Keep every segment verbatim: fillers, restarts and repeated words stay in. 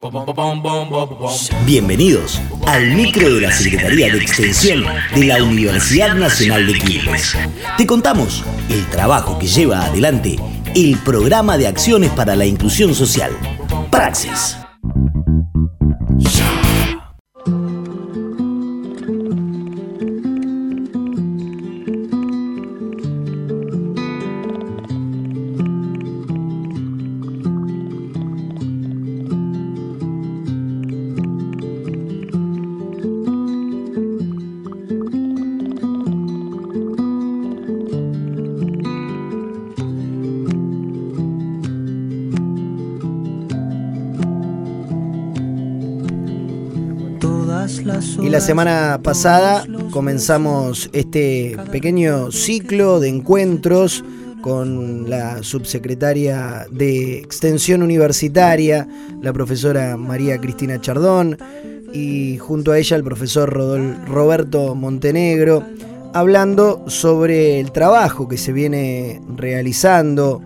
Bienvenidos al micro de la Secretaría de Extensión de la Universidad Nacional de Quilmes. Te contamos el trabajo que lleva adelante el Programa de Acciones para la Inclusión Social, Praxis. Y la semana pasada comenzamos este pequeño ciclo de encuentros con la subsecretaria de Extensión Universitaria, la profesora María Cristina Chardón, y junto a ella el profesor Rodol- Roberto Montenegro, hablando sobre el trabajo que se viene realizando,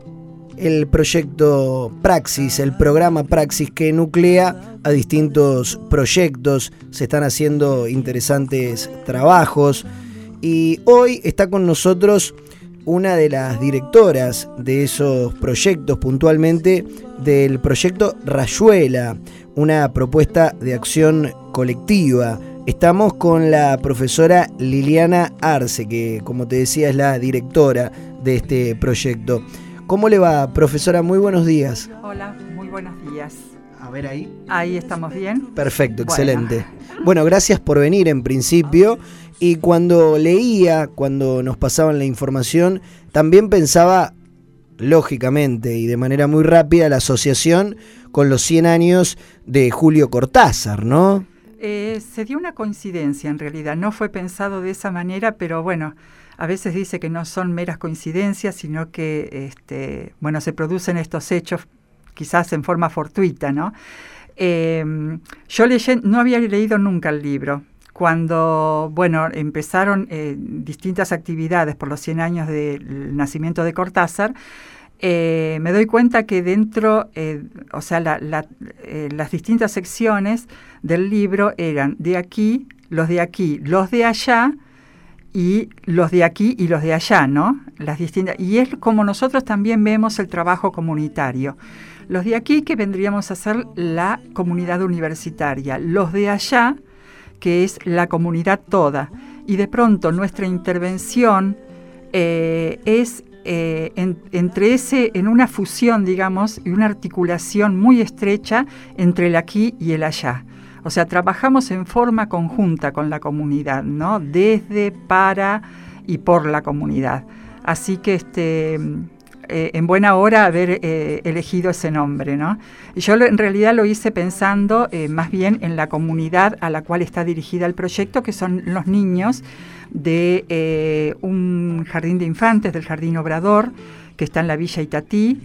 el proyecto Praxis, el programa Praxis que nuclea a distintos proyectos. Se están haciendo interesantes trabajos y hoy está con nosotros una de las directoras de esos proyectos, puntualmente del proyecto Rayuela, una propuesta de acción colectiva. Estamos con la profesora Liliana Arce, que como te decía es la directora de este proyecto. ¿Cómo le va, profesora? Muy buenos días. Hola, muy buenos días. A ver ahí. Ahí estamos bien. Perfecto, excelente. Bueno, bueno, gracias por venir en principio. Y cuando leía, cuando nos pasaban la información, también pensaba, lógicamente y de manera muy rápida, la asociación con los cien años de Julio Cortázar, ¿no? Eh, se dio una coincidencia en realidad, no fue pensado de esa manera, pero bueno, a veces dice que no son meras coincidencias, sino que este, bueno, se producen estos hechos quizás en forma fortuita, ¿no? Eh, yo leyé, no había leído nunca el libro. Cuando, bueno, empezaron eh, distintas actividades por los cien años del nacimiento de Cortázar, eh, me doy cuenta que dentro, eh, o sea, la, la, eh, las distintas secciones del libro eran de aquí, los de aquí, los de allá, y los de aquí y los de allá, ¿no? Las distintas, y es como nosotros también vemos el trabajo comunitario. Los de aquí, que vendríamos a ser la comunidad universitaria, los de allá, que es la comunidad toda. Y de pronto nuestra intervención eh, es eh, en, entre ese, en una fusión, digamos, y una articulación muy estrecha entre el aquí y el allá. O sea, trabajamos en forma conjunta con la comunidad, ¿no? Desde, para y por la comunidad. Así que este, eh, en buena hora haber eh, elegido ese nombre, ¿no? Yo lo, en realidad lo hice pensando eh, más bien en la comunidad a la cual está dirigida el proyecto, que son los niños de eh, un jardín de infantes, del Jardín Obrador, que está en la Villa Itatí.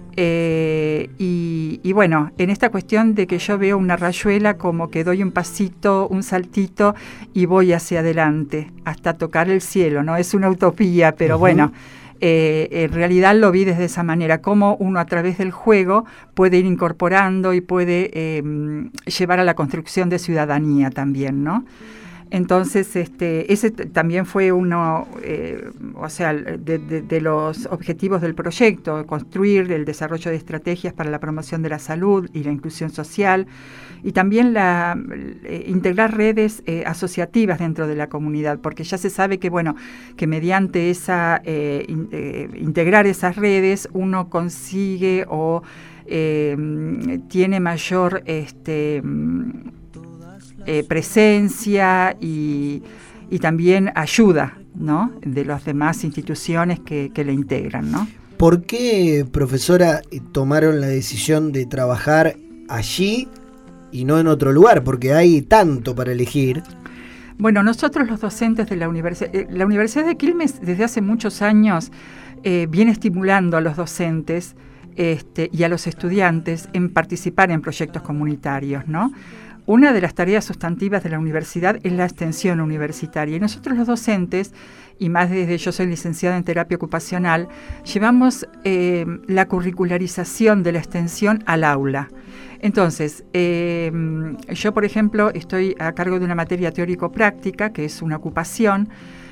Eh, y, y bueno, en esta cuestión de que yo veo una rayuela como que doy un pasito, un saltito y voy hacia adelante hasta tocar el cielo, ¿no? Es una utopía, pero uh-huh. bueno, eh, en realidad lo vi desde esa manera, cómo uno a través del juego puede ir incorporando y puede eh, llevar a la construcción de ciudadanía también, ¿no? Entonces, este, ese t- también fue uno, eh, o sea, de, de, de los objetivos del proyecto, construir el desarrollo de estrategias para la promoción de la salud y la inclusión social, y también la, eh, integrar redes eh, asociativas dentro de la comunidad, porque ya se sabe que, bueno, que mediante esa, eh, in, eh, integrar esas redes uno consigue o eh, tiene mayor, este, Eh, presencia y, y también ayuda, ¿no? De las demás instituciones que, que le integran, ¿no? ¿Por qué, profesora, tomaron la decisión de trabajar allí y no en otro lugar? Porque hay tanto para elegir. Bueno, nosotros los docentes de la universidad, eh, la Universidad de Quilmes desde hace muchos años eh, viene estimulando a los docentes este, y a los estudiantes en participar en proyectos comunitarios, ¿no? Una de las tareas sustantivas de la universidad es la extensión universitaria. Y nosotros los docentes, y más desde yo soy licenciada en terapia ocupacional, llevamos eh, la curricularización de la extensión al aula. Entonces, eh, yo, por ejemplo, estoy a cargo de una materia teórico-práctica, que es una ocupación,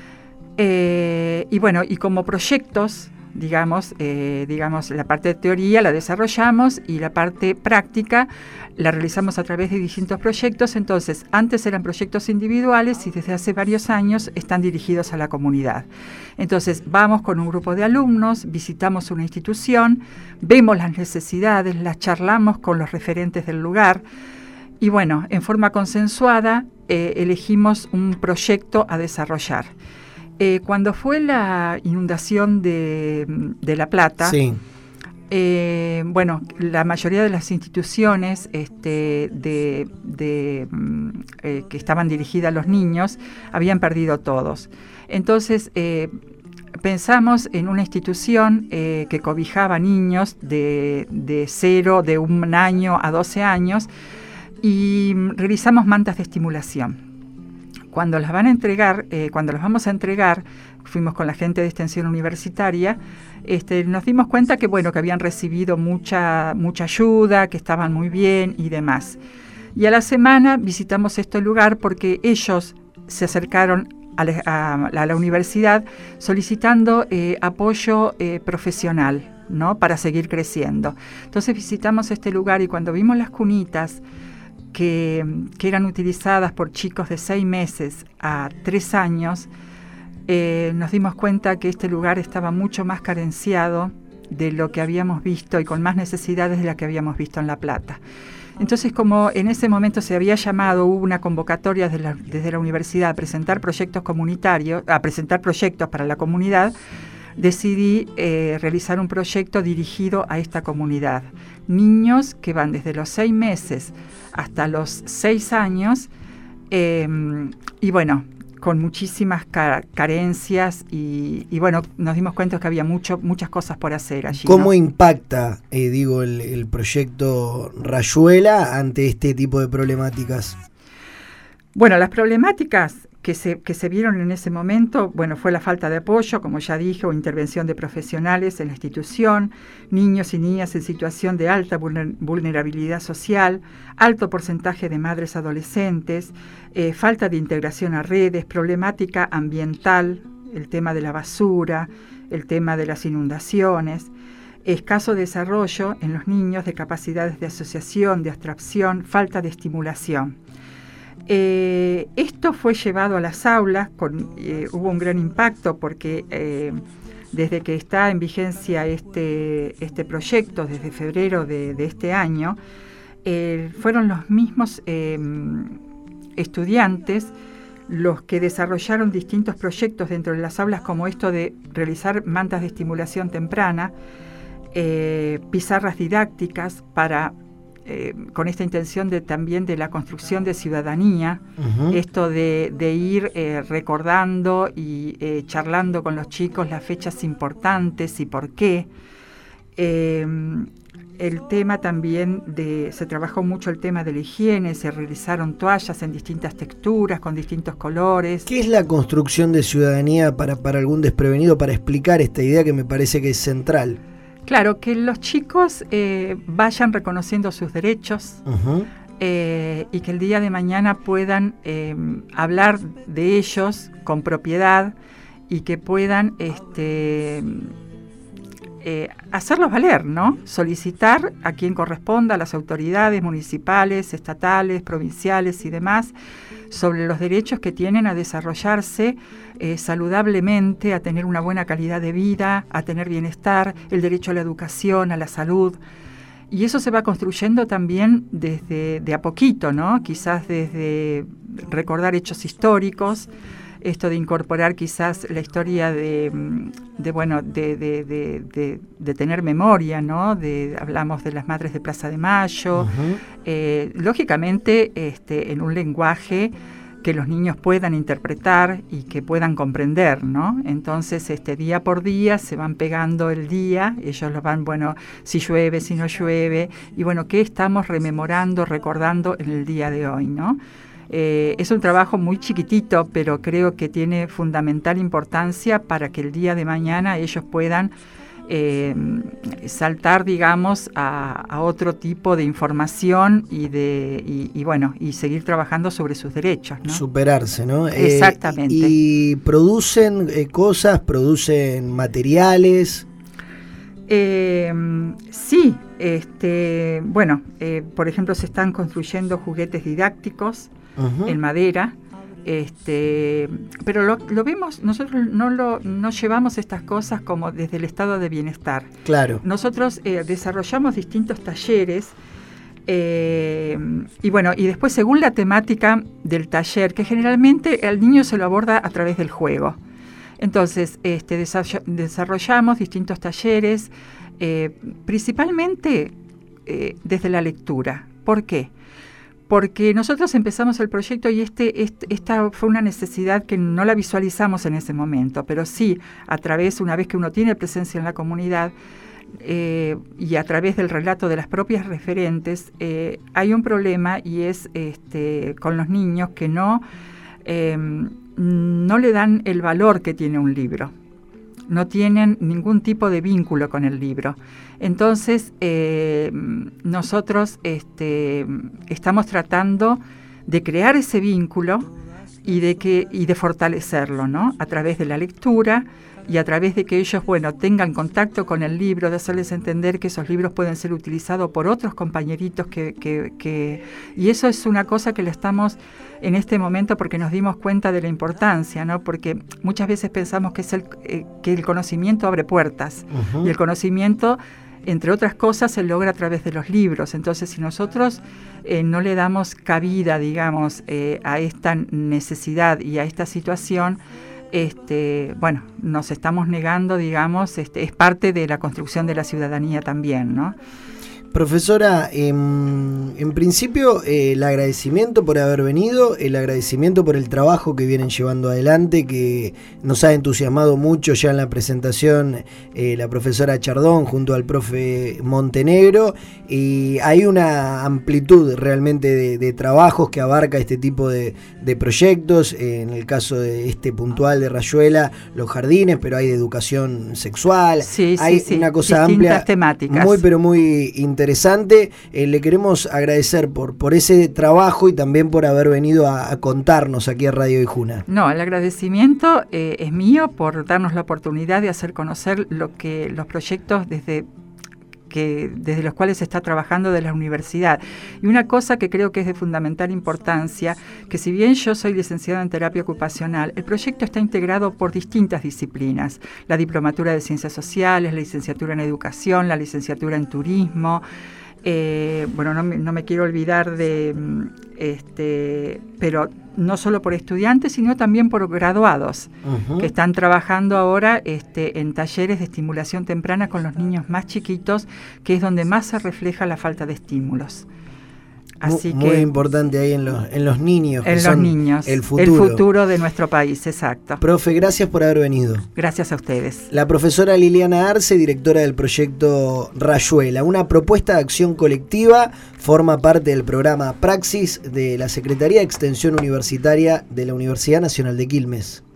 eh, y bueno, y como proyectos, digamos, eh, digamos, la parte de teoría la desarrollamos y la parte práctica la realizamos a través de distintos proyectos. Entonces, antes eran proyectos individuales y desde hace varios años están dirigidos a la comunidad. Entonces, vamos con un grupo de alumnos, visitamos una institución, vemos las necesidades, las charlamos con los referentes del lugar y bueno, en forma consensuada eh, elegimos un proyecto a desarrollar. Eh, cuando fue la inundación de, de La Plata, sí. eh, bueno, la mayoría de las instituciones este, de, de, eh, que estaban dirigidas a los niños habían perdido todos. Entonces, eh, pensamos en una institución eh, que cobijaba niños de, de cero, de un año a doce años, y realizamos mantas de estimulación. Cuando las van a entregar, eh, cuando las vamos a entregar, fuimos con la gente de extensión universitaria, este, nos dimos cuenta que bueno, que habían recibido mucha, mucha ayuda, que estaban muy bien y demás. Y a la semana visitamos este lugar porque ellos se acercaron a la, a, a la universidad solicitando eh, apoyo eh, profesional, ¿no? Para seguir creciendo. Entonces visitamos este lugar y cuando vimos las cunitas, Que, que eran utilizadas por chicos de seis meses a tres años, eh, nos dimos cuenta que este lugar estaba mucho más carenciado de lo que habíamos visto y con más necesidades de las que habíamos visto en La Plata. Entonces, como en ese momento se había llamado, hubo una convocatoria desde la, desde la universidad a presentar proyectos comunitarios, a presentar proyectos para la comunidad, decidí eh, realizar un proyecto dirigido a esta comunidad. Niños que van desde los seis meses hasta los seis años, eh, y bueno, con muchísimas ca- carencias y, y bueno, nos dimos cuenta que había mucho, muchas cosas por hacer allí. ¿Cómo ¿no? impacta, eh, digo, el, el proyecto Rayuela ante este tipo de problemáticas? Bueno, las problemáticas que se, que se vieron en ese momento, bueno, fue la falta de apoyo, como ya dije, o intervención de profesionales en la institución, niños y niñas en situación de alta vulnerabilidad social, alto porcentaje de madres adolescentes, eh, falta de integración a redes, problemática ambiental, el tema de la basura, el tema de las inundaciones, escaso desarrollo en los niños de capacidades de asociación, de abstracción, falta de estimulación. Eh, esto fue llevado a las aulas, con, eh, hubo un gran impacto porque eh, desde que está en vigencia este, este proyecto, desde febrero de, de este año, eh, fueron los mismos eh, estudiantes los que desarrollaron distintos proyectos dentro de las aulas, como esto de realizar mantas de estimulación temprana, eh, pizarras didácticas para... Eh, con esta intención de también de la construcción de ciudadanía, uh-huh. esto de, de ir eh, recordando y eh, charlando con los chicos las fechas importantes y por qué. Eh, el tema también de, se trabajó mucho el tema de la higiene, se realizaron toallas en distintas texturas, con distintos colores. ¿Qué es la construcción de ciudadanía para, para algún desprevenido, para explicar esta idea que me parece que es central? Claro, que los chicos eh, vayan reconociendo sus derechos uh-huh. eh, y que el día de mañana puedan eh, hablar de ellos con propiedad y que puedan este, eh, hacerlos valer, ¿no? Solicitar a quien corresponda, a las autoridades municipales, estatales, provinciales y demás, sobre los derechos que tienen a desarrollarse eh, saludablemente, a tener una buena calidad de vida, a tener bienestar, el derecho a la educación, a la salud. Y eso se va construyendo también desde de a poquito, ¿no? Quizás desde recordar hechos históricos, esto de incorporar quizás la historia de, de bueno, de, de, de, de, de tener memoria, ¿no? De, hablamos de las Madres de Plaza de Mayo, uh-huh. eh, lógicamente este, en un lenguaje que los niños puedan interpretar y que puedan comprender, ¿no? Entonces, este, día por día se van pegando el día, ellos lo van, bueno, si llueve, si no llueve, y bueno, ¿qué estamos rememorando, recordando en el día de hoy, ¿no? Eh, es un trabajo muy chiquitito, pero creo que tiene fundamental importancia para que el día de mañana ellos puedan eh, saltar, digamos, a, a otro tipo de información y de y, y bueno y seguir trabajando sobre sus derechos, ¿no? Superarse, ¿no? Exactamente. Eh, y, y producen eh, cosas, producen materiales. Eh, sí, este, bueno, eh, por ejemplo, se están construyendo juguetes didácticos uh-huh. en madera. Este, pero lo, lo vemos, nosotros no lo no llevamos estas cosas como desde el estado de bienestar. Claro. Nosotros eh, desarrollamos distintos talleres eh, y bueno, y después según la temática del taller, que generalmente el niño se lo aborda a través del juego. Entonces, este, desarrollamos distintos talleres, eh, principalmente eh, desde la lectura. ¿Por qué? Porque nosotros empezamos el proyecto y este, este, esta fue una necesidad que no la visualizamos en ese momento, pero sí, a través, una vez que uno tiene presencia en la comunidad eh, y a través del relato de las propias referentes, eh, hay un problema y es este, con los niños que no, eh, no le dan el valor que tiene un libro. No tienen ningún tipo de vínculo con el libro. Entonces, eh, nosotros este, estamos tratando de crear ese vínculo y de que y de fortalecerlo, ¿no? A través de la lectura y a través de que ellos, bueno, tengan contacto con el libro, de hacerles entender que esos libros pueden ser utilizados por otros compañeritos que, que, que y eso es una cosa que le estamos en este momento porque nos dimos cuenta de la importancia, ¿no? Porque muchas veces pensamos que es el eh, que el conocimiento abre puertas uh-huh. y el conocimiento, entre otras cosas, se logra a través de los libros. Entonces, si nosotros eh, no le damos cabida, digamos, eh, a esta necesidad y a esta situación, este, bueno, nos estamos negando, digamos, este, es parte de la construcción de la ciudadanía también, ¿no? Profesora, eh, en principio eh, el agradecimiento por haber venido, el agradecimiento por el trabajo que vienen llevando adelante, que nos ha entusiasmado mucho ya en la presentación eh, la profesora Chardón junto al profe Montenegro, y hay una amplitud realmente de, de trabajos que abarca este tipo de, de proyectos, eh, en el caso de este puntual de Rayuela, los jardines, pero hay de educación sexual, sí, hay sí, sí. una cosa distintas amplia, temáticas. muy pero muy interesante. Interesante, eh, le queremos agradecer por, por ese trabajo y también por haber venido a, a contarnos aquí a Radio Ijuna. No, el agradecimiento eh, es mío por darnos la oportunidad de hacer conocer lo que los proyectos desde que desde los cuales se está trabajando de la universidad. Y una cosa que creo que es de fundamental importancia, que si bien yo soy licenciada en terapia ocupacional, el proyecto está integrado por distintas disciplinas: la diplomatura de ciencias sociales, la licenciatura en educación, la licenciatura en turismo. Eh, bueno, no me, no me quiero olvidar de, este, pero no solo por estudiantes, sino también por graduados uh-huh. que están trabajando ahora este, en talleres de estimulación temprana con los niños más chiquitos, que es donde más se refleja la falta de estímulos. Así muy, que, muy importante ahí en los, en los niños. En que los son niños. El futuro. El futuro de nuestro país, exacto. Profe, gracias por haber venido. Gracias a ustedes. La profesora Liliana Arce, directora del proyecto Rayuela, una propuesta de acción colectiva, forma parte del programa Praxis de la Secretaría de Extensión Universitaria de la Universidad Nacional de Quilmes.